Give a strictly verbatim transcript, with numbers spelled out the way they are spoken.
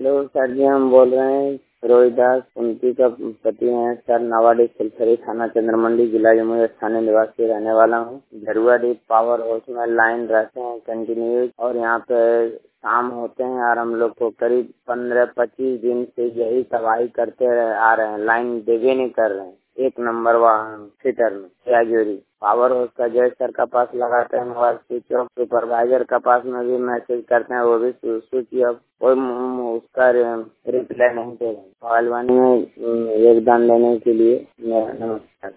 Hello sir जी, हम बोल रहे हैं रोहिदास उनकी का पति हैं सर। नवाडी सिलसरी थाना चंद्रमंडी जिला जमुई स्थानीय निवासी रहने वाला हूँ। जरुआडी पावर हाउस में लाइन रहते हैं कंटिन्यू, और यहाँ पे काम होते हैं और हम लोग को करीब पंद्रह पच्चीस दिन से यही तबाही करते आ रहे हैं। लाइन देवे नहीं कर रहे हैं। एक नंबर वाहन फिटर में त्याजोरी पावर हाउस का जय सर का पास लगाते हैं मोबाइल स्विच ऑफ। सुपरवाइजर का पास में भी मैसेज करते हैं, वो भी स्विच ऑफ। कोई उसका रिप्लाई नहीं दे रहे। पहलवानी में योगदान लेने के लिए नमस्कार।